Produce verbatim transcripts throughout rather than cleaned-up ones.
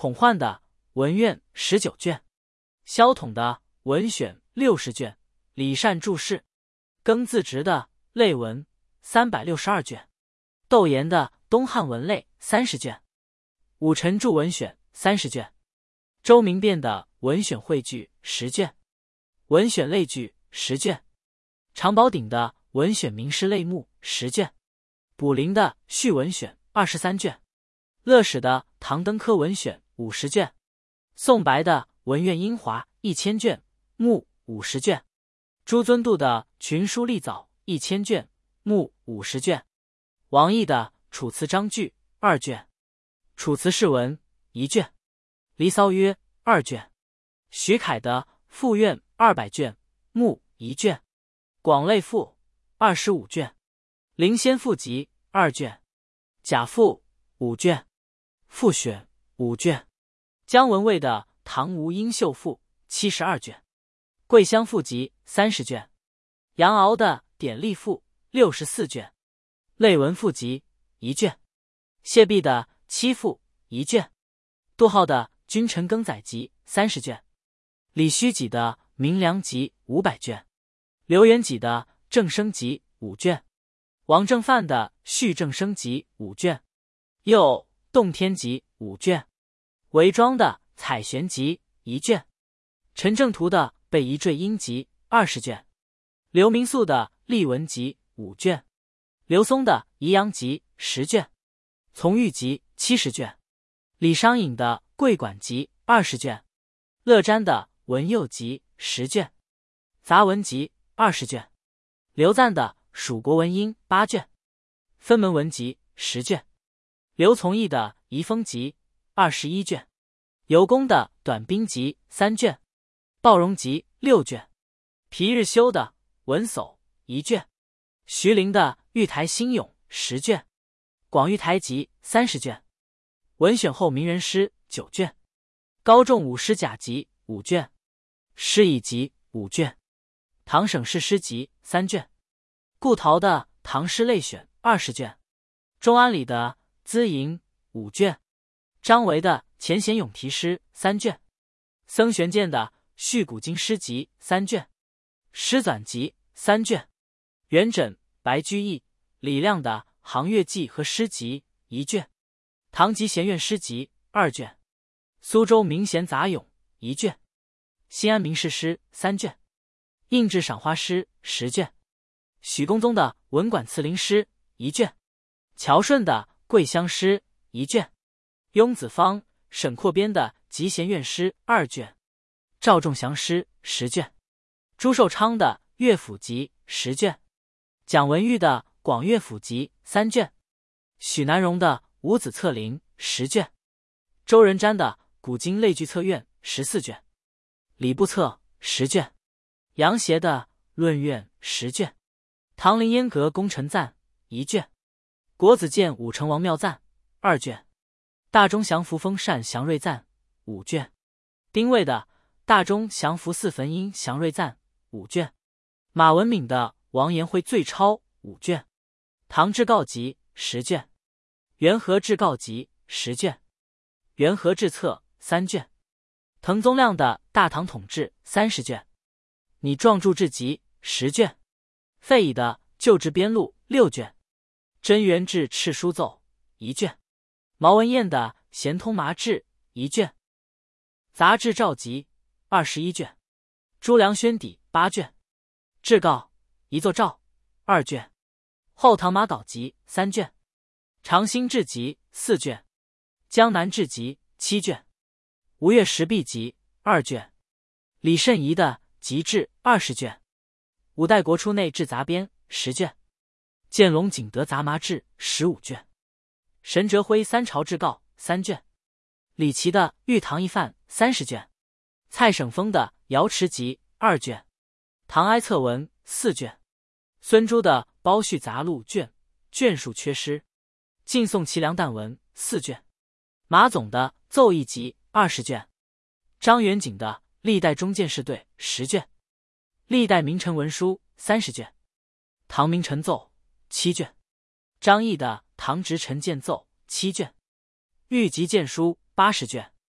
孔焕的文苑十九卷，萧统的文选六十卷，李善注释，庚自直的类文三百六十二卷，窦岩的东汉文类三十卷，武臣著文选三十卷，周明辨的文选汇聚十卷，文选类聚十卷，常宝鼎的文选名士类目十卷，卜林的序文选二十三卷，乐史的唐登科文选五十卷，宋白的文苑英华一千卷，目五十卷，朱尊度的群书立藻一千卷，目五十卷，王毅的楚辞章句二卷，楚辞释文一卷，离骚约二卷，徐凯的赋苑二百卷，目一卷，广类赋二十五卷，灵仙赋集二卷，贾赋五卷，复选五卷，姜文蔚的唐吴英秀赋七十二卷，桂香赋集三十卷，杨骜的典例赋六十四卷，类文赋集一卷，谢弼的七赋一卷，杜浩的君臣庚载集三十卷，李虚己的明良集五百卷，刘元己的正生集五卷，王正范的续正生集五卷，又洞天集五卷，韦庄的采玄集一卷，陈正图的被遗坠音集二十卷，刘明素的例文集五卷，刘松的宜阳集十卷，从玉集七十卷，李商隐的桂馆集二十卷，乐瞻的文佑集十卷，杂文集二十卷，刘赞的蜀国文音八卷，分门文集十卷，刘从义的遗风集二十一卷，尤公的短兵集三卷，鲍荣集六卷，皮日休的文叟一卷，徐陵的玉台新咏十卷，广玉台集三十卷，文选后名人诗九卷，高仲武诗甲集五卷，诗乙集五卷，唐省士诗集三卷，顾陶的唐诗类选二十卷，钟安礼的资吟五卷，张维的钱贤咏题诗三卷，僧玄鉴的续古今诗集三卷，诗纂集三卷，元稹、白居易、李亮的行乐记和诗集一卷，唐集贤院诗集二卷，苏州名贤杂咏一卷，新安名士诗三卷，应制赏花诗十卷，许公宗的文馆词灵诗一卷，乔顺的桂香诗一卷，雍子方、沈括编的集贤院诗二卷，赵仲祥诗十卷，朱寿昌的乐府集十卷，蒋文玉的广乐府集三卷，许南荣的五子策灵十卷，周仁瞻的古今类聚策院十四卷，礼部策十卷，杨协的论院十卷，唐林烟阁功臣赞一卷，国子监武成王庙赞二卷，大中祥符封禅祥瑞赞五卷，丁谓的大中祥符四焚音祥瑞赞五卷，马文敏的王延会最超五卷，唐志告集十卷，元和志告集十卷，元和志策三卷，滕宗亮的大唐统治三十卷，拟状注志集十卷，费乙的旧制编录六卷，真元志敕书奏一卷，毛文彦的咸通麻志一卷，杂志诏集二十一卷，朱良宣底八卷，志告一作诏二卷，后唐马稿集三卷，长兴志集四卷，江南志集七卷，吴越石壁集二卷，李慎仪的集志二十卷，五代国初内志杂编十卷，建隆景德杂麻志十五卷，神哲辉三朝志告三卷，李琦的玉堂一范三十卷，蔡省峰的瑶池集二卷，唐哀策文四卷，孙朱的包序杂录卷卷数缺失，晋宋齐梁诞文四卷，马总的奏议集二十卷，张元景的历代中进士队十卷，历代名臣文书三十卷，唐名臣奏七卷，张毅的唐直臣谏奏七卷，御籍谏书八十卷，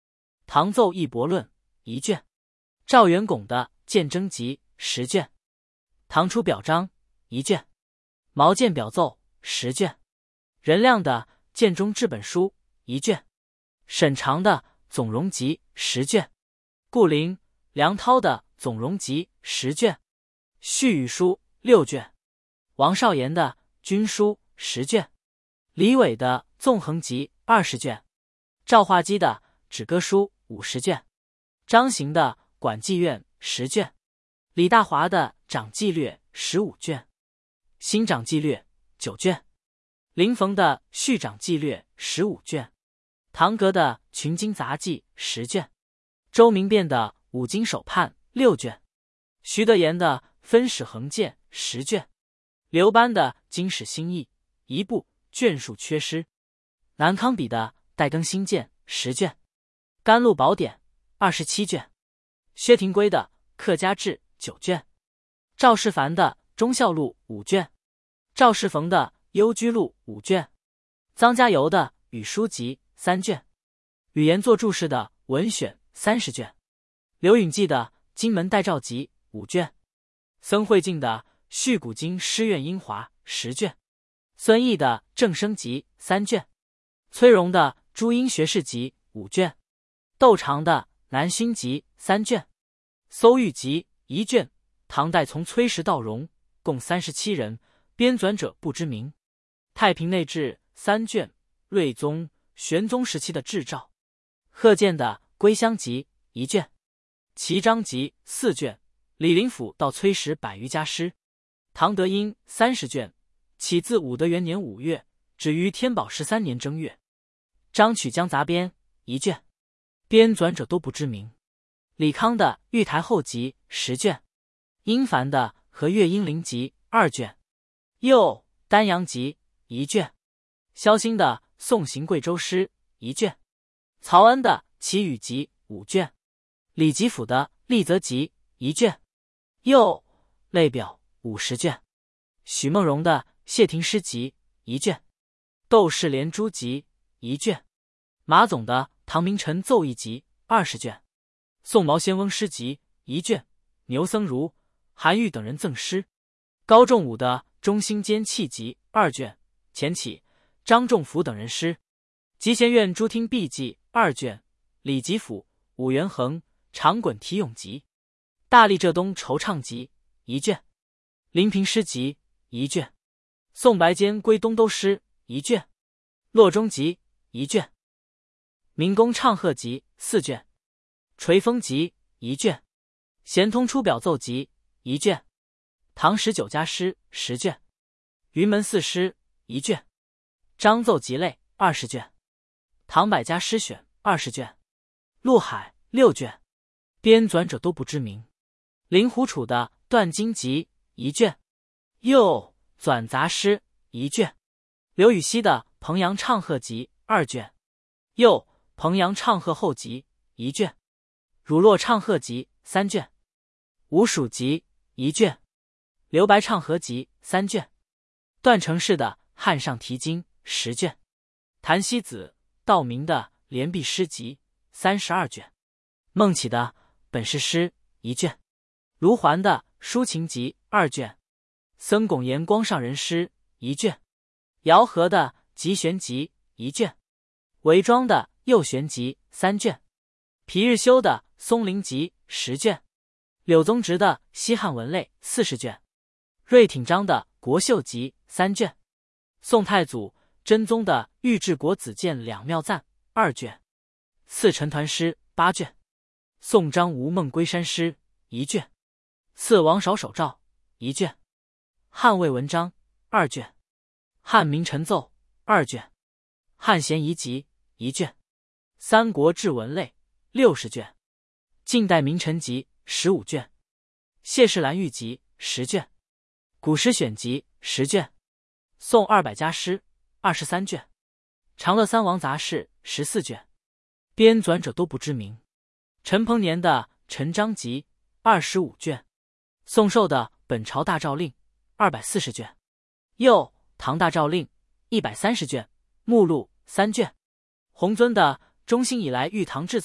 唐奏义博论一卷，赵元拱的鉴征集十卷，唐初表彰一卷，毛鉴表奏十卷，任亮的鉴中治本书一卷，沈长的总容集十卷，顾灵、梁涛的总容集十卷，序语书六卷，王少言的军书十卷，李伟的纵横集二十卷，赵化基的止歌书五十卷，张行的管纪院十卷，李大华的长纪略十五卷，新长纪略九卷，林逢的续长纪略十五卷，唐格的群经杂记十卷，周明变的五经手判六卷，徐德言的分史横鉴十卷，刘班的经史新义一部，卷数缺失，南康比的代更新鉴十卷，甘露宝典二十七卷，薛廷圭的客家志九卷，赵世凡的忠孝录五卷，赵世逢的幽居录五卷，臧家游的语书集三卷，语言作注释的文选三十卷，刘允记的金门代诏集五卷，僧慧净的续古今诗苑英华十卷，孙毅的正生集三卷，崔融的诸英学士集五卷，窦长的南勋集三卷，搜玉集一卷，唐代从崔实到荣共三十七人，编纂者不知名。太平内志三卷，睿宗、玄宗时期的志照。贺建的归乡集一卷，齐章集四卷，李林甫到崔实百余家诗。唐德英三十卷，起自武德元年五月，止于天宝十三年正月。张曲江杂编一卷，编纂者都不知名。李康的玉台后集十卷，殷凡的和岳英灵集二卷，又丹阳集一卷，萧兴的宋行贵州诗一卷，曹恩的奇语集五卷，李吉甫的立则集一卷，又类表五十卷，许梦荣的谢霆诗集一卷，窦氏连珠集一卷，马总的唐明臣奏议集二十卷，宋毛先翁诗集一卷，牛僧孺、韩愈等人赠诗。高仲武的中兴间契集二卷，钱起、张仲甫等人诗。集贤院诸听毕记二卷，李吉甫、武元衡、长衮题咏集。大历浙东惆怅集一卷，临平诗集一卷，宋白坚归东都诗一卷，洛中集一卷，明公唱和集四卷，垂风集一卷，咸通出表奏集一卷，唐十九家诗十卷，云门四诗一卷，章奏集类二十卷，唐百家诗选二十卷，陆海六卷，编纂者都不知名。令狐楚的断经集一卷，又纂杂诗一卷，刘禹锡的彭阳唱和集二卷，又彭阳唱和后集一卷，汝洛唱和集三卷，吴蜀集一卷，刘白唱和集三卷，段成式的汉上题经十卷，谭希子、道明的连璧诗集三十二卷，孟起的本是诗一卷，卢环的抒情集二卷，僧拱言光上人诗一卷，姚和的集玄集一卷，韦庄的右玄集三卷，皮日休的松林集十卷，柳宗直的西汉文类四十卷，瑞挺章的国秀集三卷，宋太祖真宗的御制国子监两妙赞二卷，赐陈团诗八卷，宋张吴孟归山诗一卷，赐王韶手诏一卷，汉魏文章二卷，汉明陈奏二卷，汉咸宜集一卷，三国志文类六十卷，近代名臣集十五卷，谢氏兰玉集十卷，古诗选集十卷，宋二百家诗二十三卷，长乐三王杂事十四卷，编纂者都不知名。陈鹏年的陈章集二十五卷，宋寿的本朝大诏令二百四十卷，又唐大诏令一百三十卷，目录三卷，洪尊的中兴以来御唐志草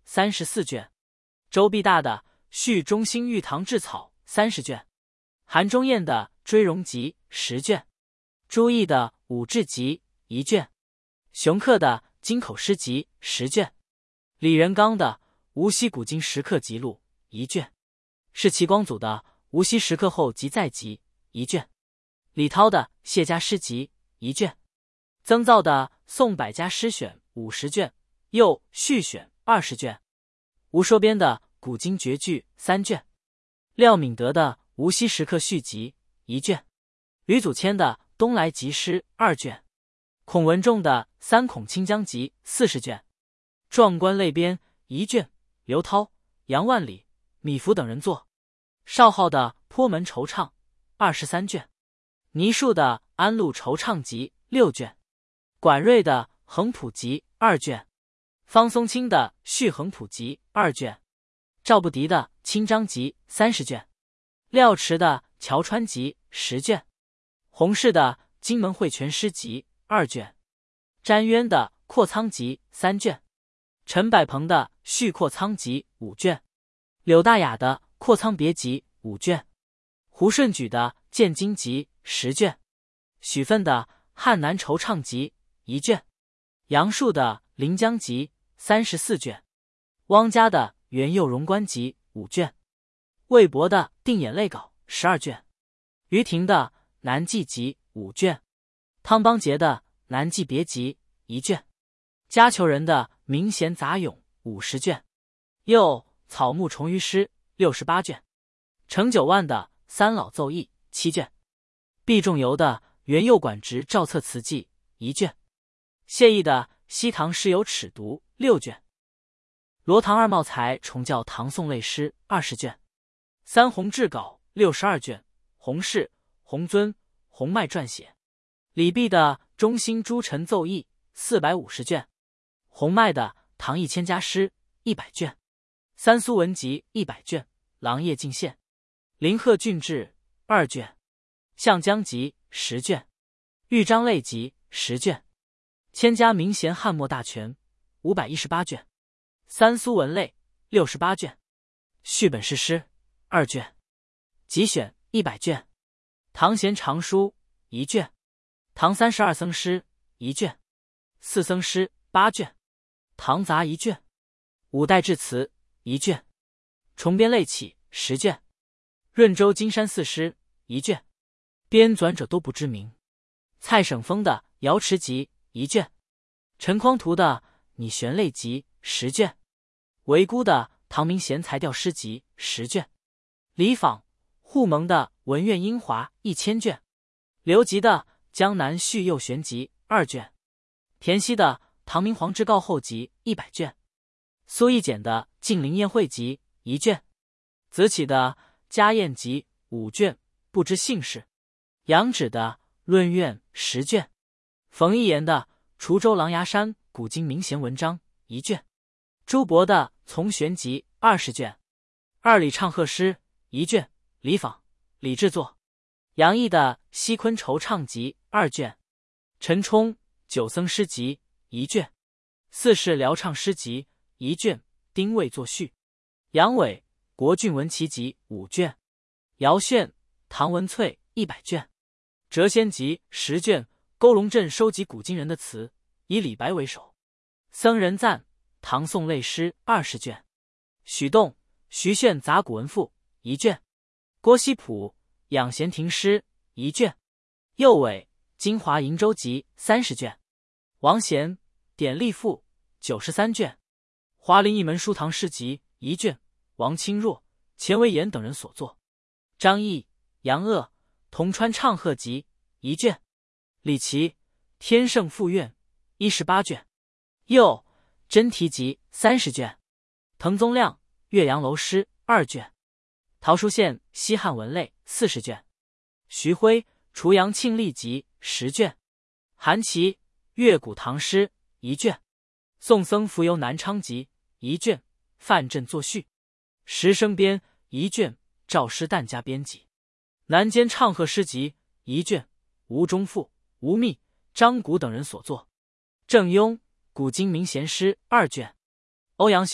三十四卷。周必大的续中兴玉堂志草三十卷。韩忠彦的追荣集十卷。朱毅的武志集一卷。熊克的金口诗集十卷。李仁刚的无锡古今石刻集录一卷。是齐光祖的无锡石刻后集载集一卷。李涛的谢家诗集一卷。曾造的宋百家诗选五十卷，又续选二十卷。吴收编的古今绝句三卷。廖敏德的无锡石刻续集一卷。吕祖谦的东来集诗二卷。孔文仲的三孔清江集四十卷。壮观类编一卷，刘涛、杨万里、米芾等人作。邵浩的坡门惆怅二十三卷。倪树的安陆惆怅集六卷。管瑞的横谱集二卷。方松青的续横谱集二卷。赵不敌的清章集三十卷。廖池的谯川集十卷。洪氏的荆门会全诗集二卷。詹渊的阔苍集三卷。陈百鹏的续阔苍集五卷。柳大雅的阔苍别集五卷。胡顺举的建经集十卷。许奋的汉南惆怅集一卷。杨树的临江集三十四卷。汪家的元佑荣观集五卷。魏博的定眼泪稿十二卷。于庭的南记集五卷。汤邦杰的南记别集一卷。家求人的明贤杂咏五十卷。又草木重于诗六十八卷。程九万的三老奏议七卷。毕仲由的元佑馆直照册词记一卷。谢毅的西唐诗有尺牍六卷。罗唐二茂才重教唐宋类诗二十卷。三洪志稿六十二卷。洪氏、洪尊、洪迈撰写。李泌的中兴诸臣奏议四百五十卷。洪迈的唐一千家诗一百卷。三苏文集一百卷。琅琊进献。林鹤郡志二卷。项江集十卷。豫章类集十卷。千家名贤汉末大全五百一十八卷。三苏文类六十八卷。续本事诗二卷。集选一百卷。唐贤长书一卷。唐三十二僧诗一卷。四僧诗八卷。唐杂一卷。五代志词一卷。重编类起十卷。润州金山寺诗一卷。编纂者都不知名。蔡省峰的瑶池集一卷。陈匡图的拟玄类集十卷。韦孤的唐明贤才调诗集十卷。李昉、扈蒙的文苑英华一千卷。刘吉的江南续右旋集二卷。田曦的唐明皇之诰后集一百卷。苏奕简的晋陵宴会集一卷。子启的家宴集五卷，不知姓氏。杨芷的论苑十卷。冯一言的滁州琅琊山古今名贤文章一卷。朱博的从玄集二十卷。二李唱和诗一卷。李昉、李志作。杨毅的西昆惆怅集二卷。陈冲九僧诗集一卷。四世辽唱诗集一卷。丁未作序。杨伟国郡文奇集五卷。姚炫唐文萃一百卷。谪仙集十卷。勾龙镇收集古今人的词，以李白为首。僧人赞唐宋类诗二十卷。许栋、徐铉杂古文赋一卷。郭熙溥养贤亭诗一卷。右伟金华瀛洲集三十卷。王贤典例赋九十三卷。华林一门书堂诗集一卷。王清若、钱维言等人所作。张毅、杨鄂铜川唱和集一卷。李琦天圣赋院一十八卷。右真题集三十卷。滕宗亮岳阳楼诗二卷。陶书宪西汉文类四十卷。徐辉滁阳庆历集十卷。韩琦乐古唐诗一卷。宋僧浮游南昌集一卷。范镇作序。石生编一卷。赵师旦家编辑。南间唱和诗集一卷。吴中富、吴宓、张谷等人所作。郑庸古今名贤诗二卷。欧阳修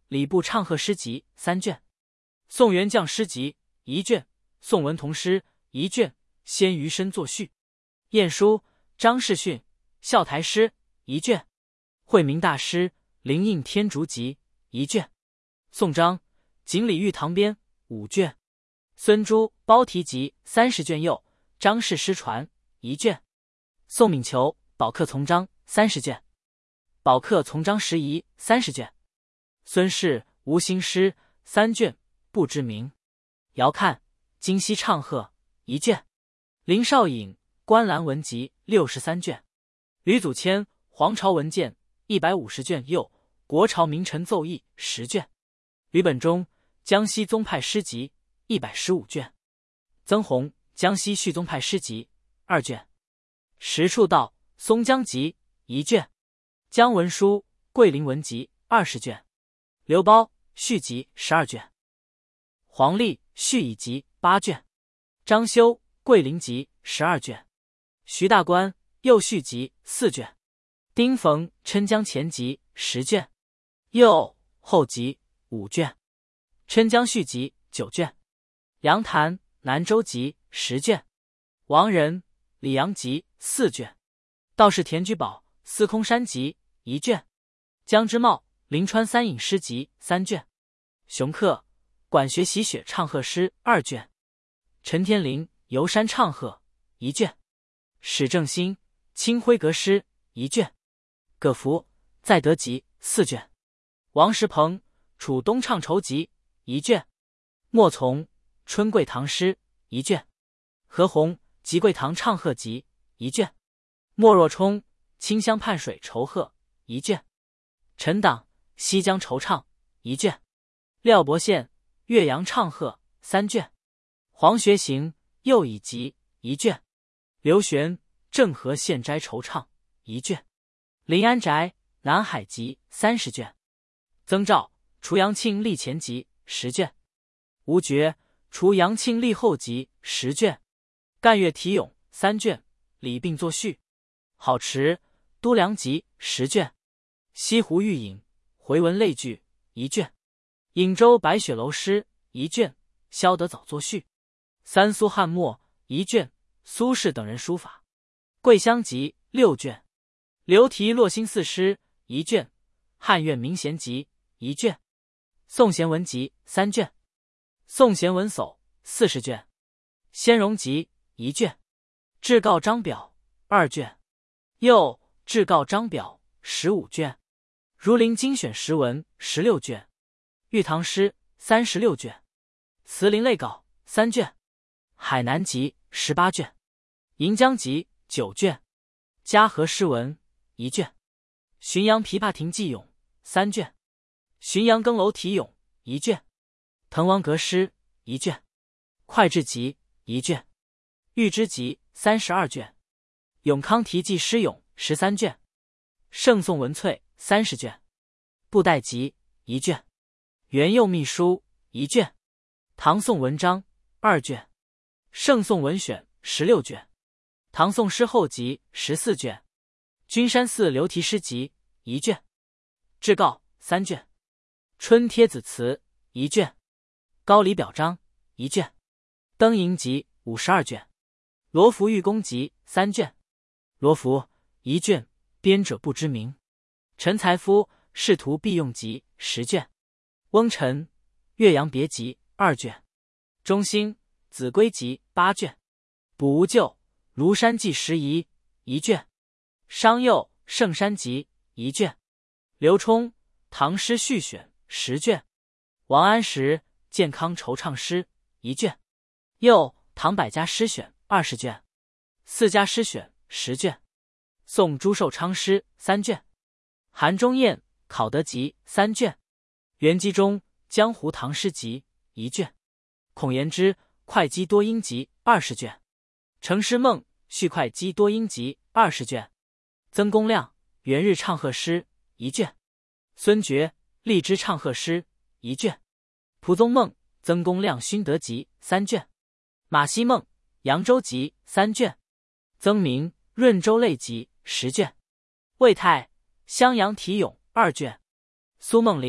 礼部唱和诗集三卷，宋元将诗集一卷，宋文同诗一卷，先余生作序。晏殊、张士训、孝台诗一卷，惠明大师灵应天竺集一卷，宋章锦鲤玉堂编五卷，孙朱包题集三十卷右，张氏诗传一卷，宋敏求宝课从章三十卷，宝课从章拾遗三十卷，孙氏无心诗三卷，不知名。遥看今夕唱和一卷，林少颖观澜文集六十三卷，吕祖谦黄巢文件一百五十卷右，国朝名臣奏议十卷，吕本中江西宗派诗集一百十五卷，曾弘江西续宗派诗集二卷，石处道松江集一卷，姜文书桂林文集二十卷，刘苞续集十二卷，黄历续乙集八卷，张修桂林集十二卷，徐大观又续集四卷，丁逢郴江前集十卷，右后集五卷，郴江续集九卷，杨谭南州集十卷，王仁李阳集四卷，道士田居宝司空山集一卷，江之茂临川三隐诗集三卷，熊克管学习雪唱和诗二卷，陈天林游山唱和一卷，史正兴清辉阁诗一卷，葛福在德集四卷，王石鹏楚东唱酬集一卷，莫从春桂堂诗一卷，何鸿吉桂堂唱和集一卷，莫若冲清香畔水酬贺一卷，陈党西江惆怅一卷，廖伯宪岳阳唱和三卷，黄学行又以集一卷，刘玄郑和献斋惆怅一卷，临安宅南海集三十卷，曾肇除杨庆历前集十卷，吴觉除杨庆历后集十卷，干岳题咏三卷，李并作序，郝池都梁集十卷，西湖玉隐回文类聚一卷，颍州白雪楼诗一卷，萧德早作序，三苏汉墨一卷，苏轼等人书法，桂香集六卷，刘题洛心寺诗一卷，汉苑明贤集一卷，宋贤文集三卷，宋贤文叟四十卷，先荣集一卷，至告章表二卷，又至告章表十五卷，儒林精选时文十六卷，玉堂诗三十六卷，慈林类稿三卷，海南集十八卷，银江集九卷，嘉禾诗文一卷，浔阳琵琶亭记咏三卷，浔阳更楼题咏一卷，滕王阁诗一卷，会志集一卷，玉之集三十二卷，永康题记诗咏十三卷，圣宋文萃三十卷，布袋集一卷，元佑秘书一卷，唐宋文章二卷，圣宋文选十六卷，唐宋诗后集十四卷，君山寺流题诗集一卷，志告三卷，春贴子词一卷，高礼表彰一卷，登营集五十二卷，罗浮寓公集三卷，罗浮一卷，编者不知名，陈才夫仕途必用集十卷，翁臣岳阳别集二卷，中兴子规集八卷，卜无咎庐山记拾遗一卷，商佑圣山集一卷，刘冲唐诗续选十卷，王安石健康惆怅诗一卷，又唐百家诗选二十卷，四家诗选十卷，宋朱寿昌诗三卷，韩忠彦考得集三卷，袁基中江湖唐诗集一卷，孔延之会稽多音集二十卷，程师梦续会稽多音集二十卷，曾公亮元日唱和诗一卷，孙觉荔枝唱和诗一卷，蒲宗梦曾公亮勋德集三卷，马希孟扬州集三卷，曾明润州类集十卷，魏泰襄阳题咏二卷，苏梦龄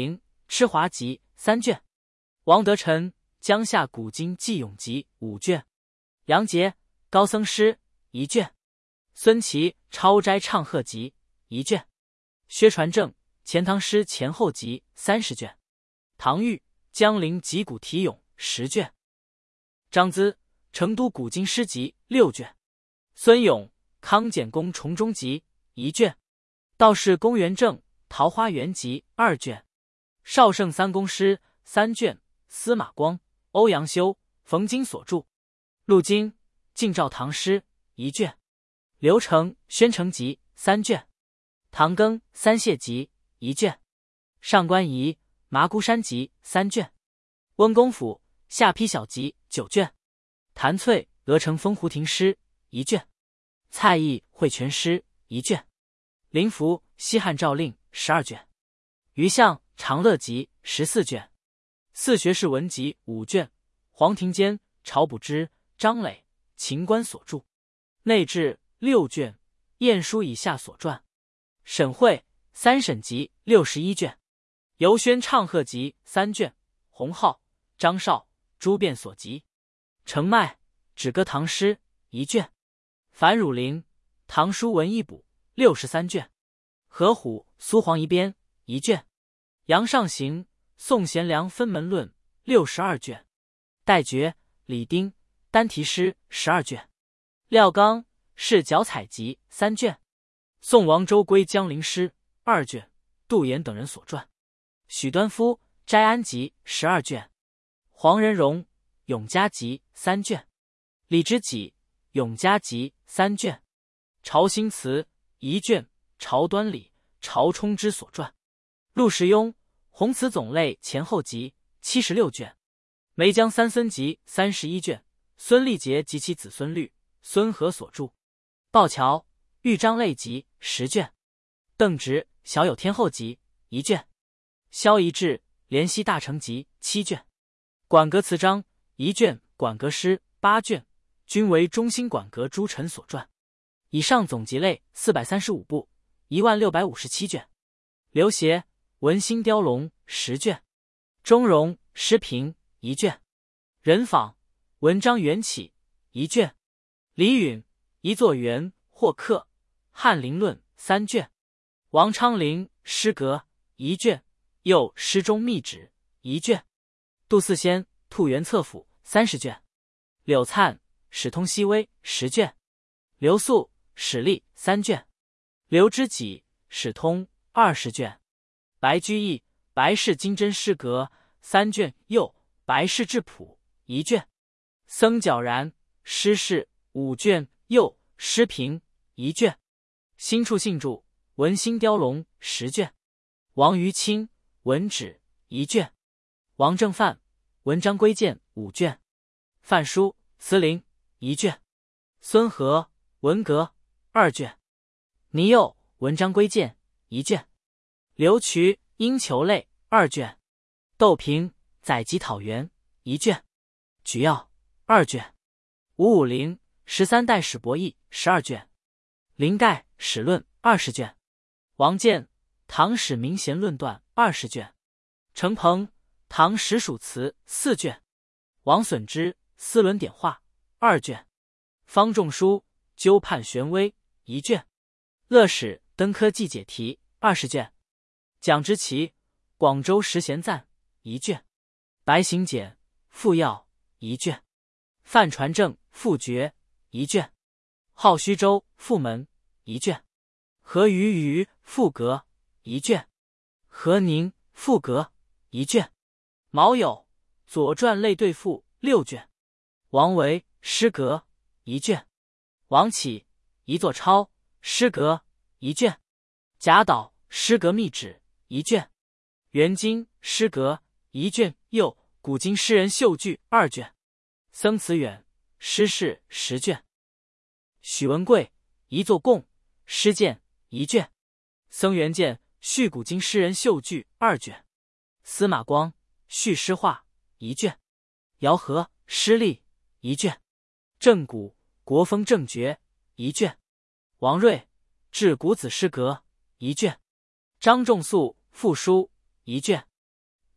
吃华集三卷，王德臣江夏古今纪咏集五卷，杨杰高僧诗一卷，孙琦超斋唱和集一卷，薛传正钱塘诗前后集三十卷，唐玉江陵集古题咏十卷，张资成都古今诗集六卷，孙勇康简公重中集一卷，道士公元正桃花源集二卷，绍圣三公诗三卷，司马光欧阳修冯经所著，陆经晋赵唐诗一卷，刘成宣城集三卷，唐庚三谢集一卷，上官仪麻姑山集三卷，温公甫下邳小集九卷，谭翠鹅城风湖亭诗一卷，蔡邕会全诗一卷，林福西汉诏令十二卷，余相长乐集十四卷，四学士文集五卷，黄庭坚晁补之张磊秦观所著，内志六卷，晏殊以下所传，沈会三沈集六十一卷，游轩唱和集三卷，洪浩张绍诸变所集，程迈止歌唐诗一卷，樊汝霖唐书文艺补六十三卷，何虎苏黄遗编一卷，杨尚行宋贤良分门论六十二卷，戴觉李丁单题诗十二卷，廖刚是脚采集三卷，宋王周归江陵诗二卷，杜衍等人所传，许端夫斋安集十二卷，黄仁荣永嘉集三卷，李之己永嘉集三卷，曹兴慈一卷，曹端礼曹冲之所传，陆时雍红词总类前后集七十六卷，梅江三孙集三十一卷，孙立杰及其子孙律孙和所著，鲍乔豫章类集十卷，邓直小有天后集一卷，萧仪志怜惜大成集七卷，馆阁词章一卷，馆阁诗八卷，均为中兴馆阁诸臣所传。以上总集类四百三十五部，一万六百五十七卷。刘协文心雕龙十卷，钟嵘诗评一卷，任访文章缘起一卷，李允一作元或客翰林论三卷，王昌龄诗阁一卷，又诗中密旨一卷，杜四先兔园策府三十卷，柳灿史通西微十卷，刘肃史立三卷，刘知己史通二十卷，白居易白氏金针诗阁三卷，又白氏质谱一卷，僧皎然诗事五卷，又诗评一卷，辛处信著文心雕龙十卷，王于清文旨一卷，王正范文章归鉴五卷，范书词灵一卷，孙和文阁二卷，倪佑文章归鉴一卷，刘渠应求类二卷，窦平载籍讨源一卷，举要二卷，吴武陵十三代史博弈十二卷，林盖史论二十卷，王建唐史明贤论断二十卷，程鹏唐史属词四卷，王损之思伦点画二卷，方仲舒纠判玄微一卷，乐史登科记解题二十卷，蒋之奇广州十贤赞一卷，白行简复要一卷，范传正复诀一卷，号虚州复门一卷，何于于复阁一卷，何宁复阁一卷，毛友左传类对赋六卷，王维诗阁一卷，王启一作抄诗阁一卷，贾岛诗阁密旨一卷，元金诗阁一卷，又古今诗人秀句二卷，僧慈远诗事十卷，许文贵一作贡诗鉴一卷，僧元鉴续古今诗人秀句二卷，司马光续诗话一卷，姚和诗例一卷，郑谷国风正诀一卷，王睿治古子诗阁一卷，张仲素赋书一卷，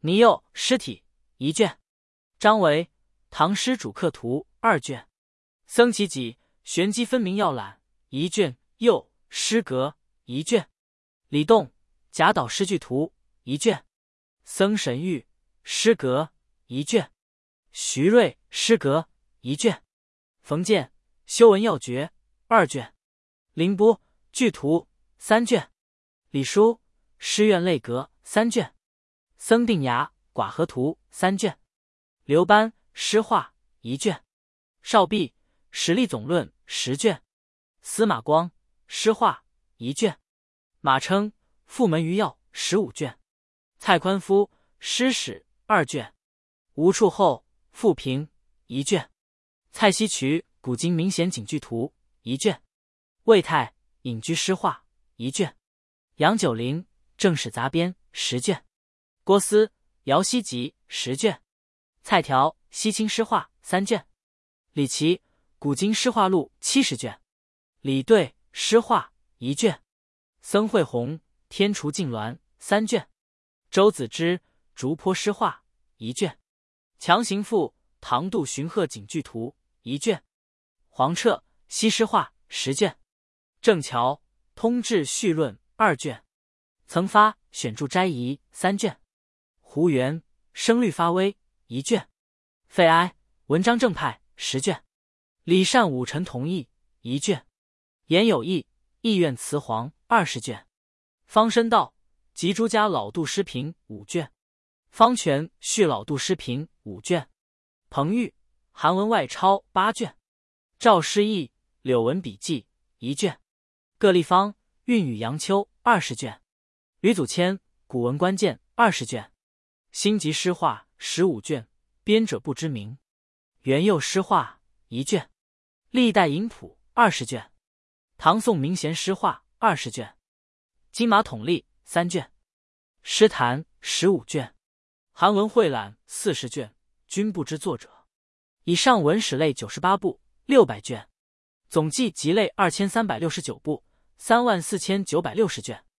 倪佑尸体一卷，张维唐诗主客图二卷，僧祇己玄机分明要览一卷，右诗阁一卷，李栋贾岛诗句图一卷，僧神玉诗阁一卷，徐瑞诗阁一卷，冯建修文要诀二卷，凌波剧图三卷，李叔诗苑类阁三卷，僧定牙寡合图三卷，刘班诗画一卷，邵弼实力总论十卷，司马光诗画一卷，马称复门余要十五卷，蔡宽夫诗史二卷，吴处后复评一卷，蔡希渠古今明显景句图一卷，魏泰隐居诗画一卷，杨九龄正史杂编十卷，郭思姚希集十卷，蔡条西清诗画三卷，李琦古今诗画录七十卷，李对诗画一卷，僧惠洪天厨镜鸾三卷，周子之竹坡诗画一卷，强行赋唐杜荀鹤景句图一卷，黄彻西诗画十卷，郑桥通志序论二卷，曾发选注斋仪三卷，胡元声律发威一卷，费哀文章正派十卷，李善武臣同义一卷，严有义意愿词黄二十卷，方申道及诸家老杜诗评五卷，方全续老杜诗评五卷，彭玉韩文外抄八卷，赵师义柳文笔记一卷，各立方韵语杨秋二十卷，吕祖谦古文关键二十卷，新集诗画十五卷，编者不知名，元佑诗画一卷，历代隐谱二十卷，唐宋明贤诗画二十卷，金马统历三卷，诗坛十五卷，韩文汇览四十卷，均不知作者。以上文史类九十八部，六百卷，总计集类二千三百六十九部，三万四千九百六十卷。